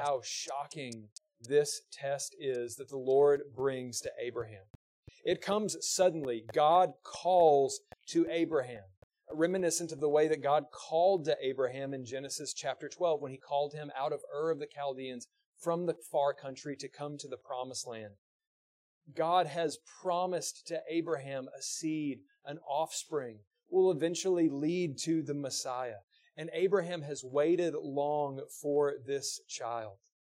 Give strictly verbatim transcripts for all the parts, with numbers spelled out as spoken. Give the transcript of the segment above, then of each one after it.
how shocking this test is that the Lord brings to Abraham. It comes suddenly. God calls to Abraham, reminiscent of the way that God called to Abraham in Genesis chapter twelve when He called him out of Ur of the Chaldeans from the far country to come to the promised land. God has promised to Abraham a seed, an offspring, will eventually lead to the Messiah. And Abraham has waited long for this child.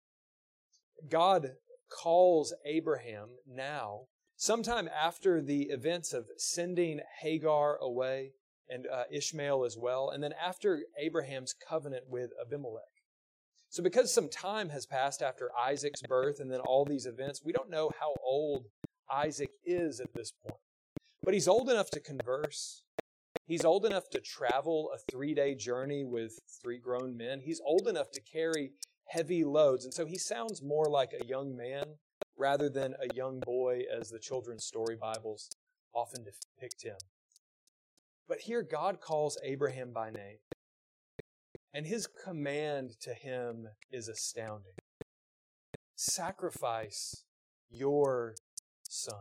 God calls Abraham now, sometime after the events of sending Hagar away and uh, Ishmael as well, and then after Abraham's covenant with Abimelech. So because some time has passed after Isaac's birth and then all these events, we don't know how old Isaac is at this point. But he's old enough to converse. He's old enough to travel a three-day journey with three grown men. He's old enough to carry heavy loads. And so he sounds more like a young man rather than a young boy as the children's story Bibles often depict him. But here God calls Abraham by name. And His command to him is astounding. Sacrifice your son.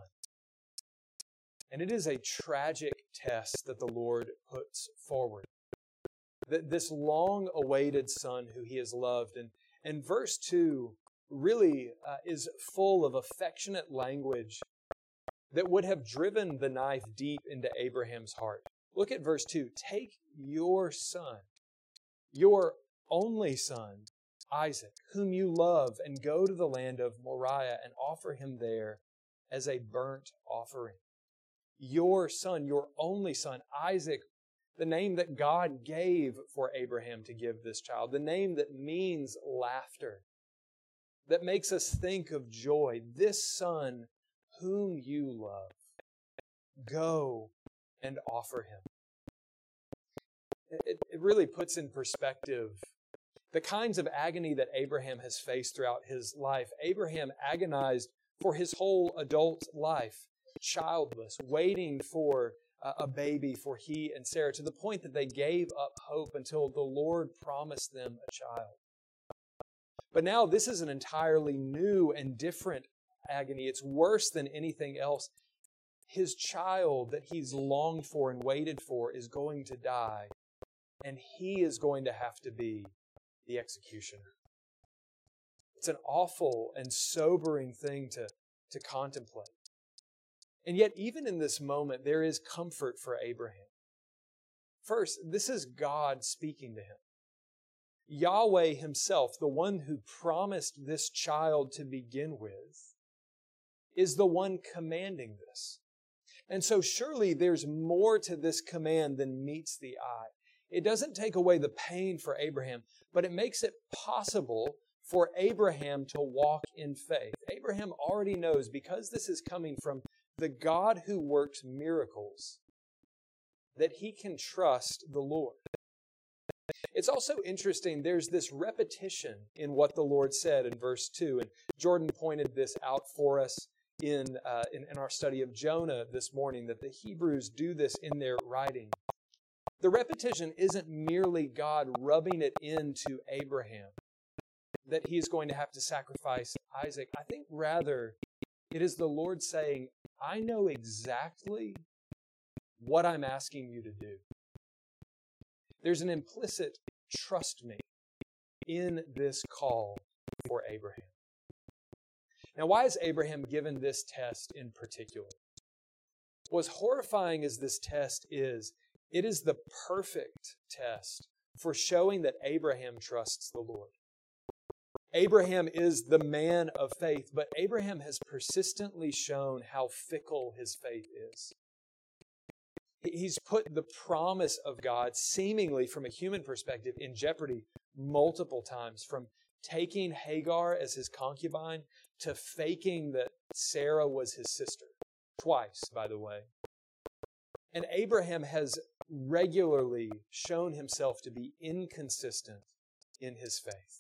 And it is a tragic test that the Lord puts forward. That this long-awaited son who He has loved. And, and verse two really uh, is full of affectionate language that would have driven the knife deep into Abraham's heart. Look at verse two. Take your son, your only son, Isaac, whom you love, and go to the land of Moriah and offer him there as a burnt offering. Your son, your only son, Isaac, the name that God gave for Abraham to give this child, the name that means laughter, that makes us think of joy. This son whom you love, go and offer him. It, it really puts in perspective the kinds of agony that Abraham has faced throughout his life. Abraham agonized for his whole adult life, childless, waiting for a baby for he and Sarah, to the point that they gave up hope until the Lord promised them a child. But now this is an entirely new and different agony. It's worse than anything else. His child that he's longed for and waited for is going to die, and he is going to have to be the executioner. It's an awful and sobering thing to, to contemplate. And yet, even in this moment, there is comfort for Abraham. First, this is God speaking to him. Yahweh Himself, the one who promised this child to begin with, is the one commanding this. And so surely there's more to this command than meets the eye. It doesn't take away the pain for Abraham, but it makes it possible for Abraham to walk in faith. Abraham already knows, because this is coming from the God who works miracles, that he can trust the Lord. It's also interesting, there's this repetition in what the Lord said in verse two, and Jordan pointed this out for us in, uh, in, in our study of Jonah this morning, that the Hebrews do this in their writing. The repetition isn't merely God rubbing it into Abraham, that he is going to have to sacrifice Isaac. I think rather it is the Lord saying, I know exactly what I'm asking you to do. There's an implicit trust me in this call for Abraham. Now, why is Abraham given this test in particular? Well, as horrifying as this test is, it is the perfect test for showing that Abraham trusts the Lord. Abraham is the man of faith, but Abraham has persistently shown how fickle his faith is. He's put the promise of God, seemingly from a human perspective, in jeopardy multiple times, from taking Hagar as his concubine to faking that Sarah was his sister. Twice, by the way. And Abraham has regularly shown himself to be inconsistent in his faith.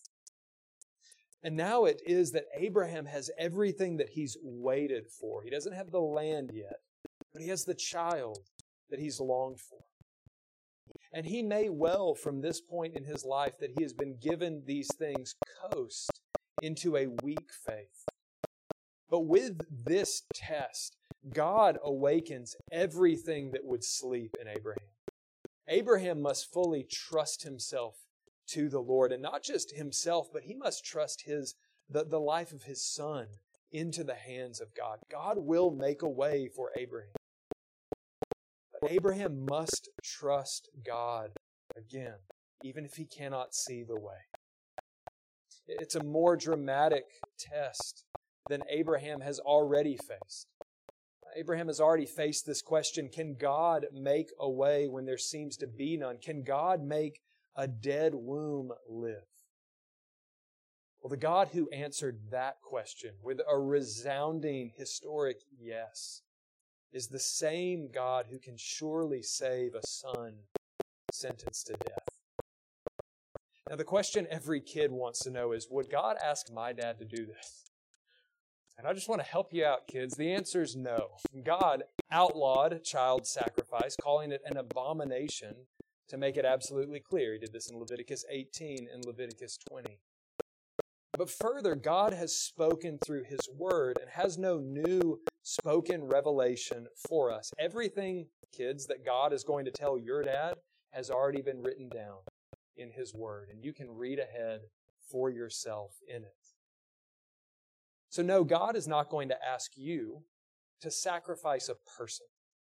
And now it is that Abraham has everything that he's waited for. He doesn't have the land yet, but he has the child that he's longed for. And he may well, from this point in his life that he has been given these things, coast into a weak faith. But with this test, God awakens everything that would sleep in Abraham. Abraham must fully trust himself to the Lord, and not just himself, but he must trust his the, the life of his son into the hands of God. God will make a way for Abraham. But Abraham must trust God again, even if he cannot see the way. It's a more dramatic test than Abraham has already faced. Abraham has already faced this question, can God make a way when there seems to be none? Can God make a dead womb live? Well, the God who answered that question with a resounding, historic yes is the same God who can surely save a son sentenced to death. Now, the question every kid wants to know is, would God ask my dad to do this? And I just want to help you out, kids. The answer is no. God outlawed child sacrifice, calling it an abomination, to make it absolutely clear. He did this in Leviticus eighteen and Leviticus twenty. But further, God has spoken through His Word and has no new spoken revelation for us. Everything, kids, that God is going to tell your dad has already been written down in His Word, and you can read ahead for yourself in it. So no, God is not going to ask you to sacrifice a person.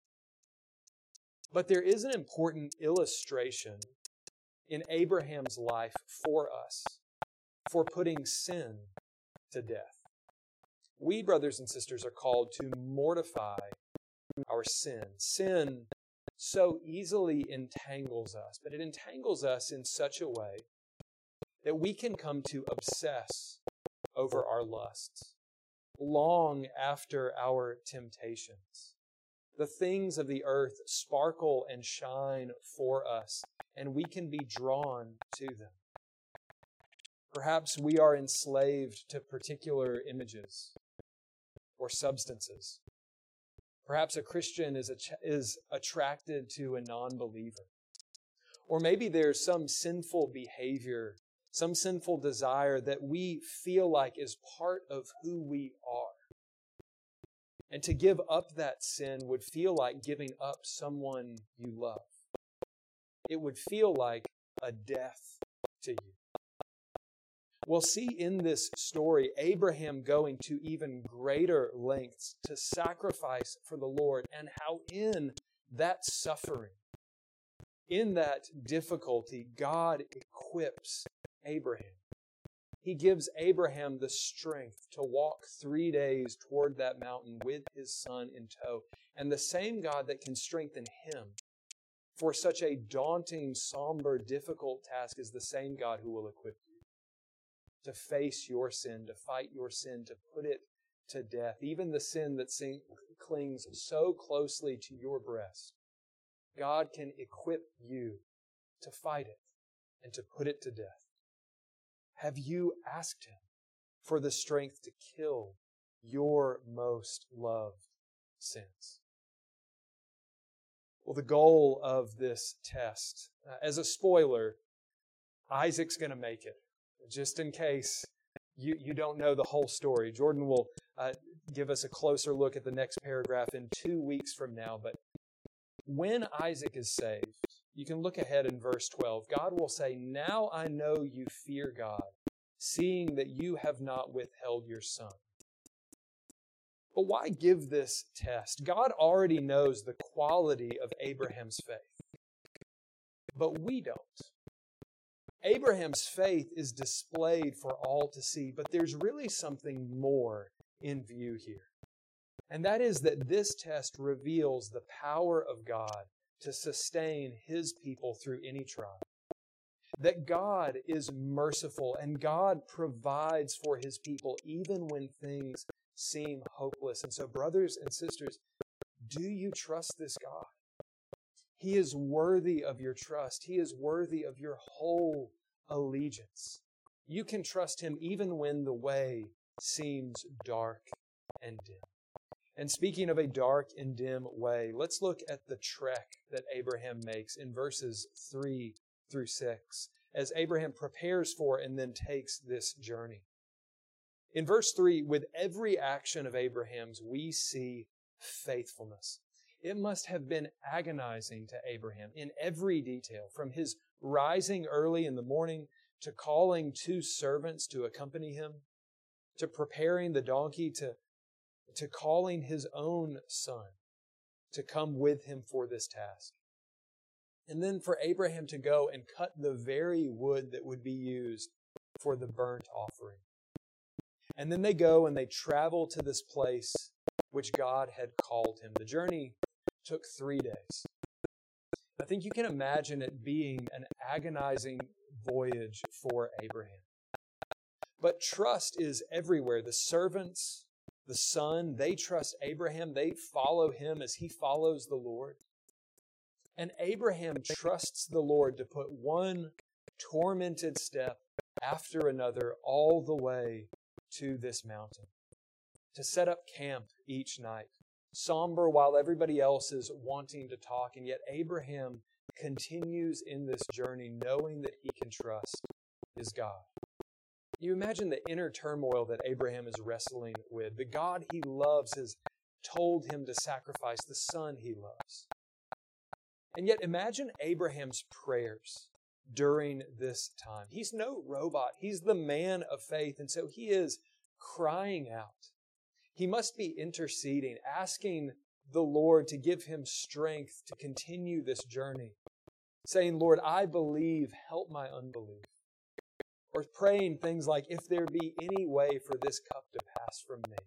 But there is an important illustration in Abraham's life for us, for putting sin to death. We, brothers and sisters, are called to mortify our sin. Sin so easily entangles us, but it entangles us in such a way that we can come to obsess over our lusts, long after our temptations. The things of the earth sparkle and shine for us, and we can be drawn to them. Perhaps we are enslaved to particular images or substances. Perhaps a Christian is, a, is attracted to a non-believer. Or maybe there's some sinful behavior, some sinful desire that we feel like is part of who we are. And to give up that sin would feel like giving up someone you love. It would feel like a death to you. We'll see in this story Abraham going to even greater lengths to sacrifice for the Lord, and how in that suffering, in that difficulty, God equips Abraham. He gives Abraham the strength to walk three days toward that mountain with his son in tow. And the same God that can strengthen him for such a daunting, somber, difficult task is the same God who will equip you to face your sin, to fight your sin, to put it to death. Even the sin that sing, clings so closely to your breast, God can equip you to fight it and to put it to death. Have you asked Him for the strength to kill your most loved sins? Well, the goal of this test, uh, as a spoiler, Isaac's going to make it. Just in case you, you don't know the whole story, Jordan will uh, give us a closer look at the next paragraph in two weeks from now. But when Isaac is saved, you can look ahead in verse twelve. God will say, "Now I know you fear God, seeing that you have not withheld your son." But why give this test? God already knows the quality of Abraham's faith, but we don't. Abraham's faith is displayed for all to see, but there's really something more in view here. And that is that this test reveals the power of God to sustain His people through any trial. That God is merciful and God provides for His people even when things seem hopeless. And so, brothers and sisters, do you trust this God? He is worthy of your trust. He is worthy of your whole allegiance. You can trust Him even when the way seems dark and dim. And speaking of a dark and dim way, let's look at the trek that Abraham makes in verses three through six as Abraham prepares for and then takes this journey. In verse three, with every action of Abraham's, we see faithfulness. It must have been agonizing to Abraham in every detail, from his rising early in the morning to calling two servants to accompany him, to preparing the donkey, to, to calling his own son to come with him for this task. And then for Abraham to go and cut the very wood that would be used for the burnt offering. And then they go and they travel to this place which God had called him. The journey took three days. I think you can imagine it being an agonizing voyage for Abraham. But trust is everywhere. The servants, the son, they trust Abraham. They follow him as he follows the Lord. And Abraham trusts the Lord to put one tormented step after another all the way to this mountain, to set up camp each night, somber while everybody else is wanting to talk. And yet Abraham continues in this journey knowing that he can trust his God. You imagine the inner turmoil that Abraham is wrestling with. The God he loves has told him to sacrifice the son he loves. And yet imagine Abraham's prayers during this time. He's no robot. He's the man of faith. And so he is crying out. He must be interceding, asking the Lord to give him strength to continue this journey. Saying, Lord, I believe, help my unbelief. Or praying things like, if there be any way for this cup to pass from me.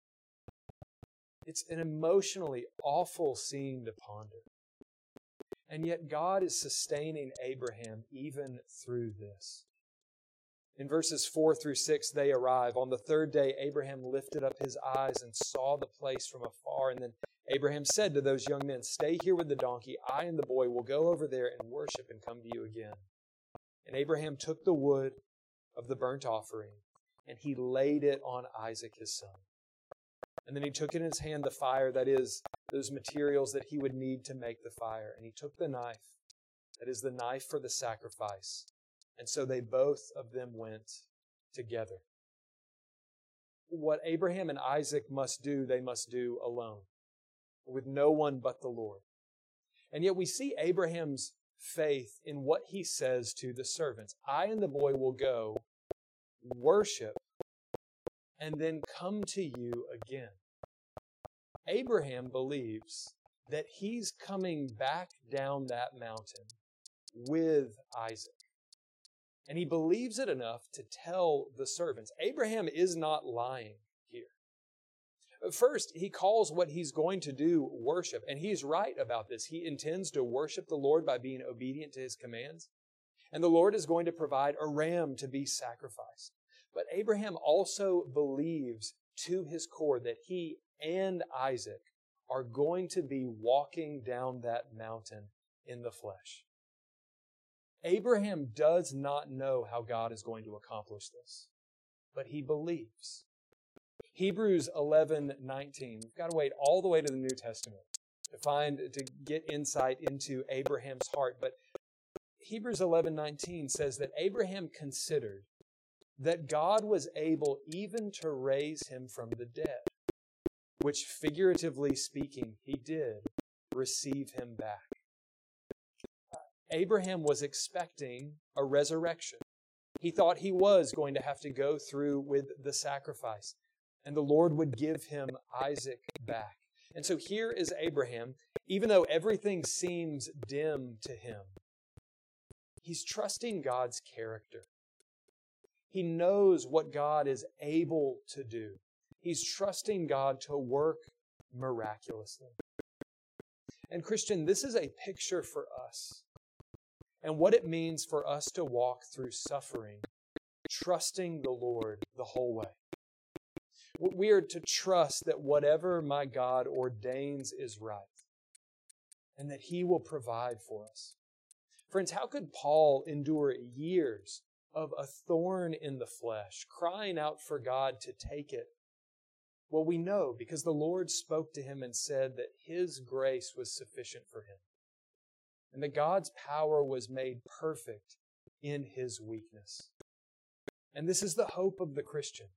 It's an emotionally awful scene to ponder. And yet God is sustaining Abraham even through this. In verses four through six, they arrive. On the third day, Abraham lifted up his eyes and saw the place from afar. And then Abraham said to those young men, stay here with the donkey. I and the boy will go over there and worship and come to you again. And Abraham took the wood of the burnt offering, and he laid it on Isaac his son. And then he took in his hand the fire, that is, those materials that he would need to make the fire. And he took the knife, that is the knife for the sacrifice. And so they both of them went together. What Abraham and Isaac must do, they must do alone, with no one but the Lord. And yet we see Abraham's faith in what he says to the servants. I and the boy will go, worship, and then come to you again. Abraham believes that he's coming back down that mountain with Isaac. And he believes it enough to tell the servants. Abraham is not lying here. First, he calls what he's going to do worship. And he's right about this. He intends to worship the Lord by being obedient to his commands. And the Lord is going to provide a ram to be sacrificed. But Abraham also believes to his core that he and Isaac are going to be walking down that mountain in the flesh. Abraham does not know how God is going to accomplish this, but he believes. Hebrews eleven nineteen. We've got to wait all the way to the New Testament to find, to get insight into Abraham's heart. But Hebrews eleven nineteen says that Abraham considered that God was able even to raise him from the dead, which figuratively speaking, he did receive him back. Abraham was expecting a resurrection. He thought he was going to have to go through with the sacrifice, and the Lord would give him Isaac back. And so here is Abraham, even though everything seems dim to him, he's trusting God's character. He knows what God is able to do. He's trusting God to work miraculously. And Christian, this is a picture for us and what it means for us to walk through suffering, trusting the Lord the whole way. We are to trust that whatever my God ordains is right and that He will provide for us. Friends, how could Paul endure years of a thorn in the flesh, crying out for God to take it? Well, we know because the Lord spoke to him and said that His grace was sufficient for him, and that God's power was made perfect in His weakness. And this is the hope of the Christian,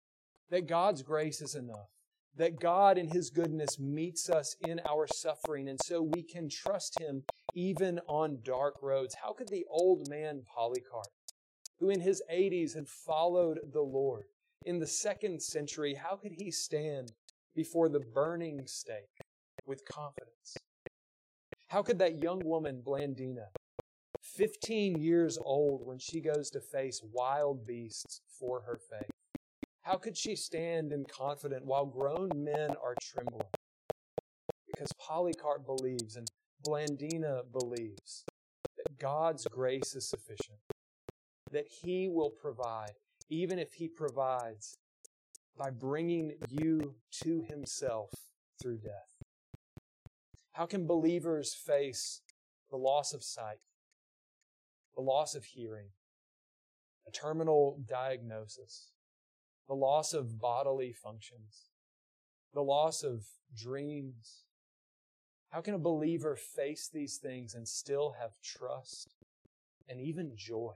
that God's grace is enough, that God in His goodness meets us in our suffering, and so we can trust Him even on dark roads. How could the old man Polycarp, who in his eighties had followed the Lord in the second century, how could he stand before the burning stake with confidence? How could that young woman, Blandina, fifteen years old when she goes to face wild beasts for her faith, how could she stand in confident while grown men are trembling? Because Polycarp believes and Blandina believes that God's grace is sufficient, that He will provide, even if He provides by bringing you to Himself through death. How can believers face the loss of sight, the loss of hearing, a terminal diagnosis, the loss of bodily functions, the loss of dreams? How can a believer face these things and still have trust and even joy?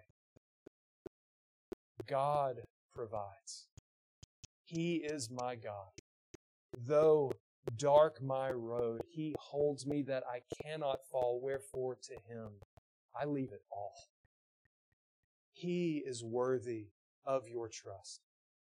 God provides. He is my God. Though dark my road, He holds me that I cannot fall, wherefore to Him I leave it all. He is worthy of your trust.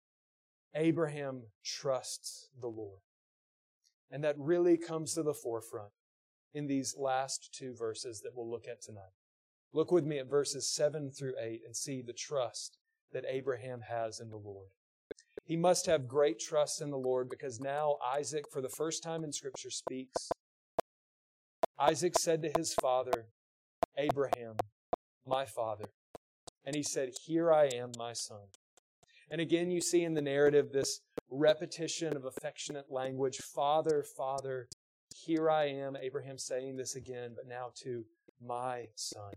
Abraham trusts the Lord. And that really comes to the forefront in these last two verses that we'll look at tonight. Look with me at verses seven through eight and see the trust that Abraham has in the Lord. He must have great trust in the Lord because now Isaac, for the first time in Scripture, speaks. Isaac said to his father, Abraham, my father. And he said, Here I am, my son. And again, you see in the narrative this repetition of affectionate language. Father, Father, here I am. Abraham saying this again, but now to my son.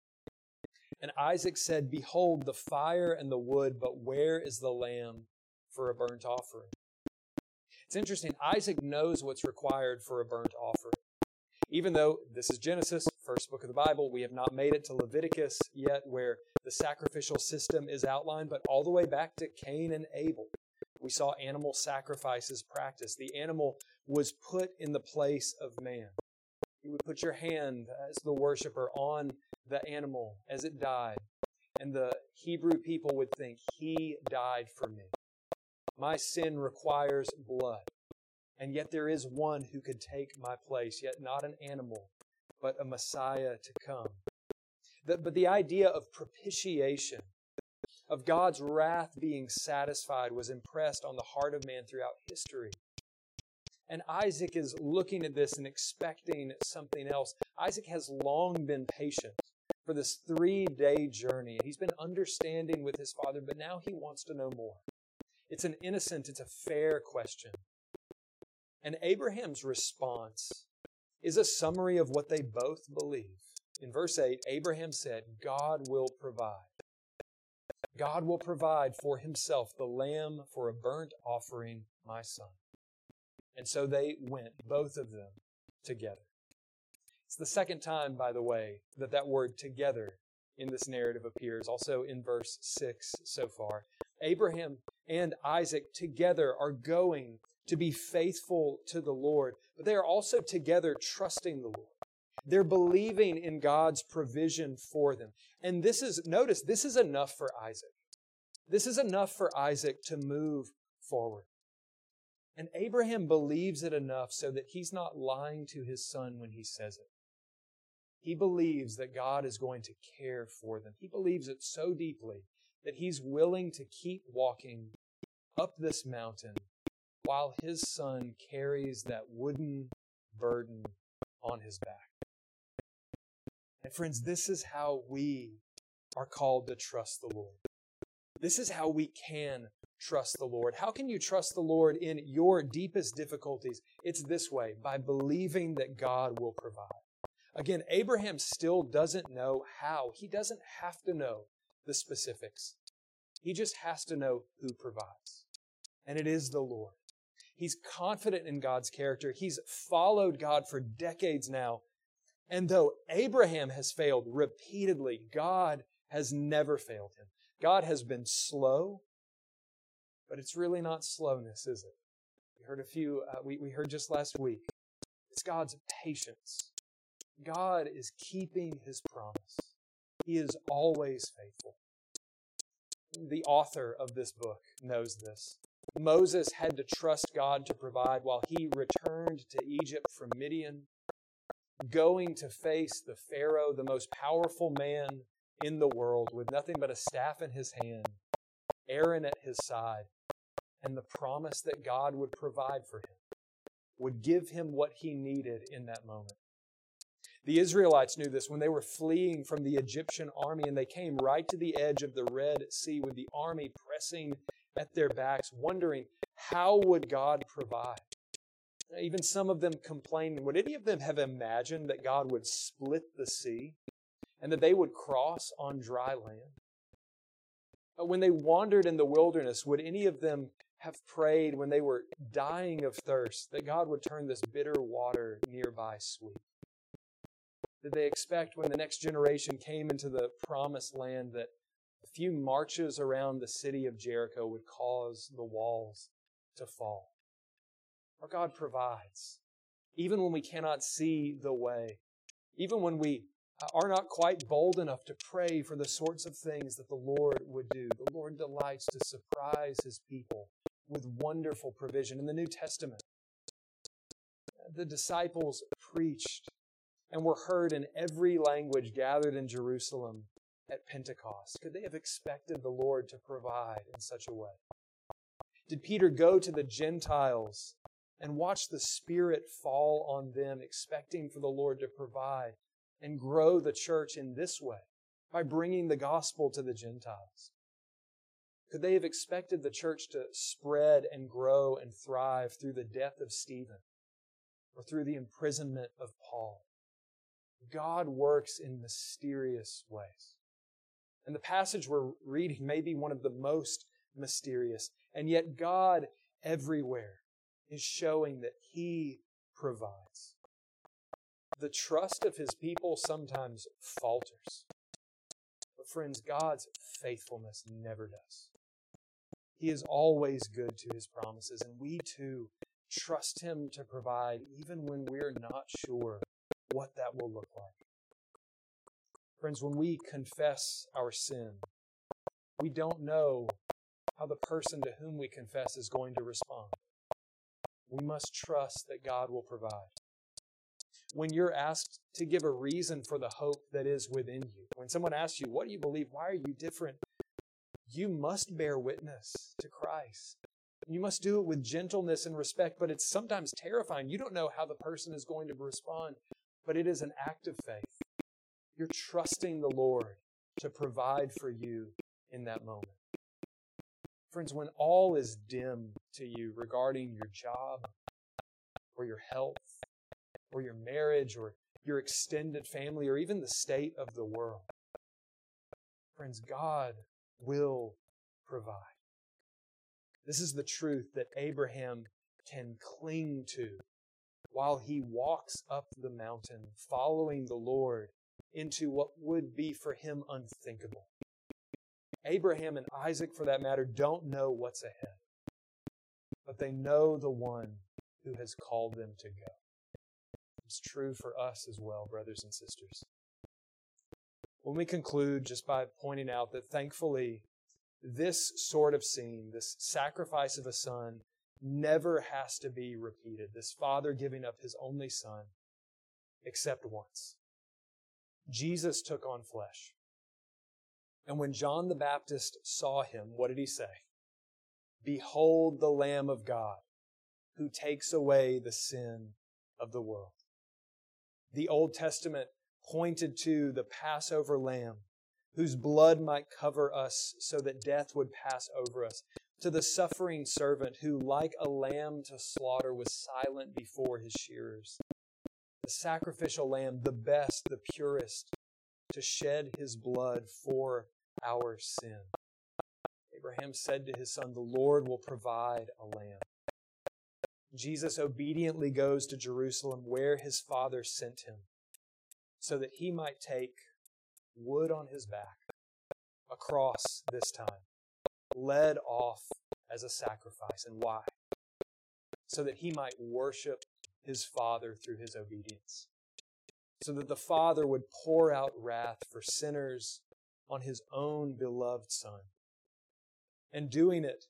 And Isaac said, Behold, the fire and the wood, but where is the lamb for a burnt offering? It's interesting. Isaac knows what's required for a burnt offering. Even though this is Genesis, first book of the Bible, we have not made it to Leviticus yet where the sacrificial system is outlined, but all the way back to Cain and Abel, we saw animal sacrifices practiced. The animal was put in the place of man. You would put your hand as the worshiper on the animal as it died, and the Hebrew people would think, He died for me. My sin requires blood. And yet there is one who could take my place, yet not an animal, but a Messiah to come. But the idea of propitiation, of God's wrath being satisfied, was impressed on the heart of man throughout history. And Isaac is looking at this and expecting something else. Isaac has long been patient for this three-day journey. He's been understanding with his father, but now he wants to know more. It's an innocent, it's a fair question. And Abraham's response is a summary of what they both believe. In verse eight, Abraham said, God will provide. God will provide for Himself the lamb for a burnt offering, my son. And so they went, both of them, together. It's the second time, by the way, that that word together in this narrative appears, also in verse six so far. Abraham and Isaac together are going to be faithful to the Lord, but they are also together trusting the Lord. They're believing in God's provision for them. And this is, notice, this is enough for Isaac. This is enough for Isaac to move forward. And Abraham believes it enough so that he's not lying to his son when he says it. He believes that God is going to care for them. He believes it so deeply that he's willing to keep walking up this mountain while his son carries that wooden burden on his back. And friends, this is how we are called to trust the Lord. This is how we can trust the Lord. How can you trust the Lord in your deepest difficulties? It's this way, by believing that God will provide. Again, Abraham still doesn't know how. He doesn't have to know the specifics. He just has to know who provides. And it is the Lord. He's confident in God's character. He's followed God for decades now. And though Abraham has failed repeatedly, God has never failed him. God has been slow, But it's really not slowness, is it? We heard a few, uh, we, we heard just last week. It's God's patience. God is keeping His promise. He is always faithful. The author of this book knows this. Moses had to trust God to provide while he returned to Egypt from Midian, going to face the Pharaoh, the most powerful man in the world, with nothing but a staff in his hand, Aaron at his side, and the promise that God would provide for him, would give him what he needed in that moment. The Israelites knew this when they were fleeing from the Egyptian army, and they came right to the edge of the Red Sea with the army pressing at their backs, wondering, how would God provide? Even some of them complained, would any of them have imagined that God would split the sea and that they would cross on dry land? When they wandered in the wilderness, would any of them have prayed when they were dying of thirst that God would turn this bitter water nearby sweet? Did they expect when the next generation came into the promised land that a few marches around the city of Jericho would cause the walls to fall? Our God provides, even when we cannot see the way, even when we are not quite bold enough to pray for the sorts of things that the Lord would do. The Lord delights to surprise His people with wonderful provision. In the New Testament, the disciples preached and were heard in every language gathered in Jerusalem at Pentecost. Could they have expected the Lord to provide in such a way? Did Peter go to the Gentiles and watch the Spirit fall on them, expecting for the Lord to provide and grow the church in this way, by bringing the gospel to the Gentiles? Could they have expected the church to spread and grow and thrive through the death of Stephen or through the imprisonment of Paul? God works in mysterious ways. And the passage we're reading may be one of the most mysterious, and yet God everywhere is showing that He provides. The trust of His people sometimes falters. But friends, God's faithfulness never does. He is always good to His promises, and we too trust Him to provide even when we're not sure what that will look like. Friends, when we confess our sin, we don't know how the person to whom we confess is going to respond. We must trust that God will provide. When you're asked to give a reason for the hope that is within you, when someone asks you, what do you believe? Why are you different? You must bear witness to Christ. You must do it with gentleness and respect, but it's sometimes terrifying. You don't know how the person is going to respond, but it is an act of faith. You're trusting the Lord to provide for you in that moment. Friends, when all is dim to you regarding your job or your health or your marriage or your extended family or even the state of the world, friends, God will provide. This is the truth that Abraham can cling to while he walks up the mountain, following the Lord into what would be for him unthinkable. Abraham and Isaac, for that matter, don't know what's ahead, but they know the one who has called them to go. It's true for us as well, brothers and sisters. When we conclude just by pointing out that thankfully this sort of scene, this sacrifice of a son, never has to be repeated. This father giving up his only son, except once. Jesus took on flesh. And when John the Baptist saw him, what did he say? Behold the Lamb of God, who takes away the sin of the world. The Old Testament pointed to the Passover lamb, whose blood might cover us so that death would pass over us, to the suffering servant who, like a lamb to slaughter, was silent before his shearers. The sacrificial lamb, the best, the purest, to shed his blood for our sin. Abraham said to his son, the Lord will provide a lamb. Jesus obediently goes to Jerusalem where his Father sent him so that he might take wood on his back, a cross this time, led off as a sacrifice. And why? So that He might worship His Father through His obedience. So that the Father would pour out wrath for sinners on His own beloved Son. And doing it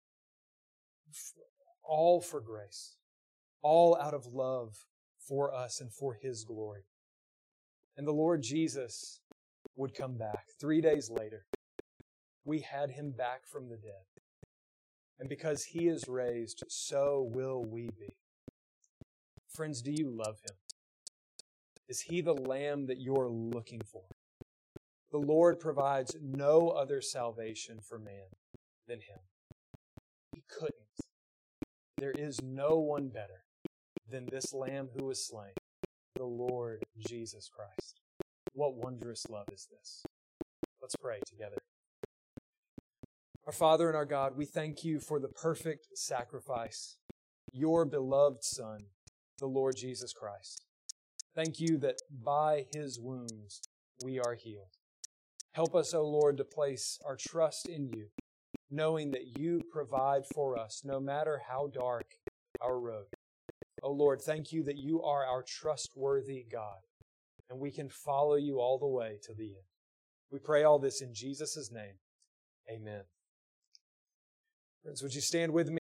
all for grace, all out of love for us and for His glory. And the Lord Jesus would come back three days later. We had Him back from the dead. And because He is raised, so will we be. Friends, do you love Him? Is He the Lamb that you're looking for? The Lord provides no other salvation for man than Him. He couldn't. There is no one better than this Lamb who was slain, the Lord Jesus Christ. What wondrous love is this? Let's pray together. Our Father and our God, we thank You for the perfect sacrifice, Your beloved Son, the Lord Jesus Christ. Thank You that by His wounds we are healed. Help us, O Lord, to place our trust in You, knowing that You provide for us no matter how dark our road. O Lord, thank You that You are our trustworthy God, and we can follow You all the way to the end. We pray all this in Jesus' name. Amen. Friends, would you stand with me?